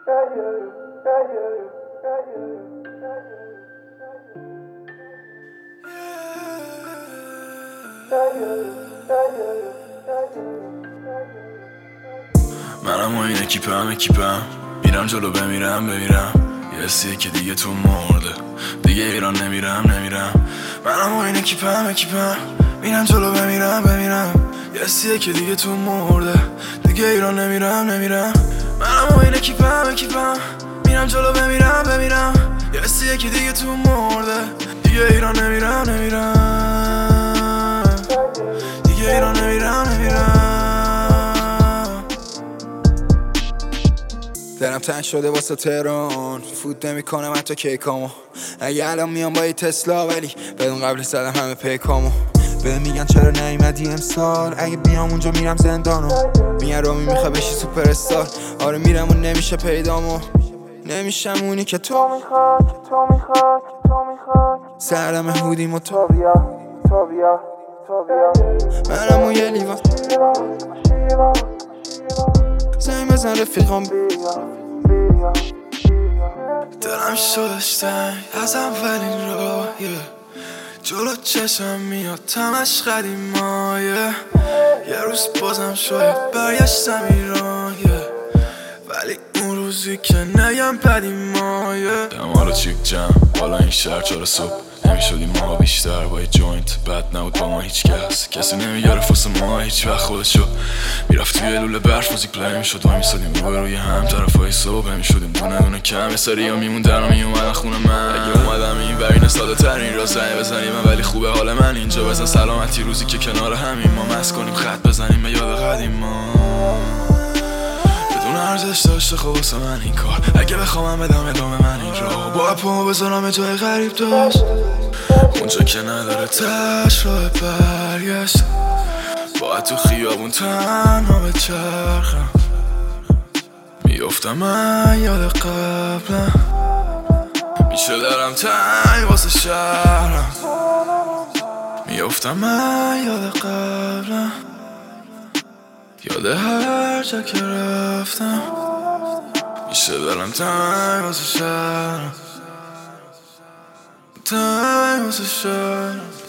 منم و این اکیپم میرم جلو بمیرم یه حسیه که دیگه تو مرده، دیگه ایران نمیرم منم و این اکیپم میرم جلو بمیرم یه حسیه که دیگه تو مرده، دیگه ایران نمیرم منم و این اکیپم میرم جلو بمیرم یه حسیه که دیگه تو مرده، دیگه ایران نمیرم دیگه ایران نمیرم دلم تنگ شده واسه تهران، فوت نمیکنم حتی کیکامو. اگه الان میام با یه تسلا ولی بدون قبل زدم همه پیکامو. به میگن چرا نیومدی امسال، اگه بیام اونجا میرم زندانو. میگن رامی میخوای بشی سوپر استار، آره میرم و نمیشه پیدامو. نمیشم اونی که تو میخواد سردم هودیم و تو بیا منم اون یه لیوان زنگ بزن رفیقام دلم شدش تنگ از اولین راهیه، جلو چشم میاد تمش قدیمایه. یه روز بازم شاید برگشتم ایران ولی اون روزی که نگم قدیمایه. دما رو چیک جمع بالا این شهر 4 صبح نمیشدیم ما بیشتر با یه جوینت، بد نبود با ما هیچ کسی نمیگرفت واسه ما هیچ وقت خودشو. میرفت توی لوله برف موزیک پلی میشد و میسادیم روی هم طرفای صبح میشدیم دونه کم. یه سری ها میموندن و میومدن خونه من، اگه اومدم این برین ساده ترین را زنگ بزنیم من، ولی خوبه حال من اینجا بزن سلامتی روزی که کنار همین ما مست کنیم خط بزنیم به یاد قدیم ما. بدون ارزش داشته خب واسه من این کار، اگه بخوام بدم ادامه من این راه، با اپامو بذارم جای غریب داشت اونجا که نداره تش راه برگشت. باید تو خیابون تنها به چرخم میافتم من یاد قبلم، میشه درم تنگ واسه شهرم میافتم من یاد قبلم، یاد هر جا که رفتم میشه دلم تنگ واسه شهرم، تنگ واسه شهرم.